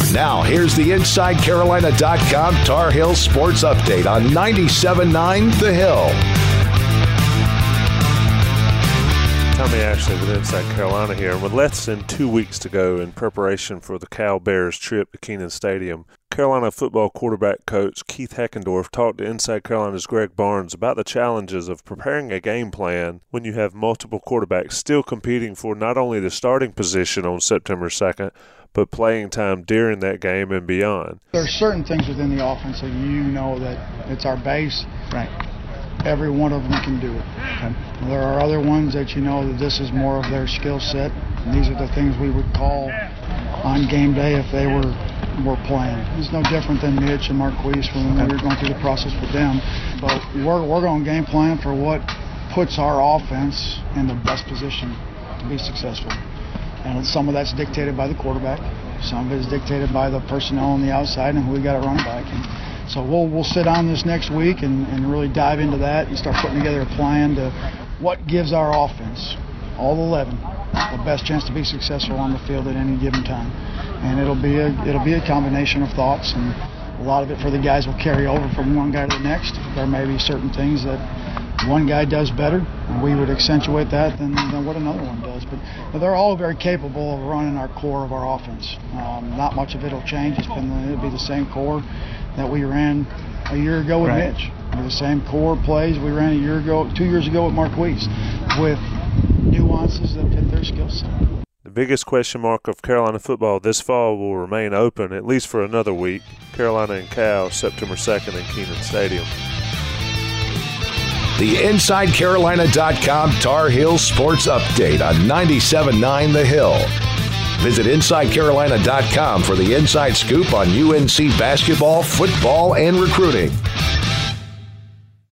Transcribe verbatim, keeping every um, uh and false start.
Now, here's the Inside Carolina dot com Tar Heel Sports Update on ninety-seven point nine The Hill. Tommy Ashley with Inside Carolina here, and with less than two weeks to go in preparation for the Cal Bears trip to Kenan Stadium, Carolina football quarterback coach Keith Heckendorf talked to Inside Carolina's Greg Barnes about the challenges of preparing a game plan when you have multiple quarterbacks still competing for not only the starting position on September second, but playing time during that game and beyond. There are certain things within the offense that you know that it's our base. Right. Every one of them can do it. Okay. There are other ones that you know that this is more of their skill set. And these are the things we would call on game day if they were were playing. It's no different than Mitch and Marquise when we were going through the process with them. But we're we're going to game plan for what puts our offense in the best position to be successful. And some of that's dictated by the quarterback. Some of it is dictated by the personnel on the outside and who we got at running back. And so we'll we'll sit down this next week and, and really dive into that and start putting together a plan to what gives our offense, all eleven, the best chance to be successful on the field at any given time. And it'll be a it'll be a combination of thoughts, and a lot of it for the guys will carry over from one guy to the next. There may be certain things that one guy does better, and we would accentuate that than, than what another one does. But, but they're all very capable of running our core of our offense. Um, not much of it will change. It's been it'll be the same core that we ran a year ago with right. Mitch. It'll be the same core plays we ran a year ago, two years ago with Marquise, with nuances that fit their skill set. The biggest question mark of Carolina football this fall will remain open, at least for another week. Carolina and Cal, September second in Kenan Stadium. The Inside Carolina dot com Tar Heel Sports Update on ninety-seven point nine The Hill. Visit Inside Carolina dot com for the inside scoop on U N C basketball, football, and recruiting.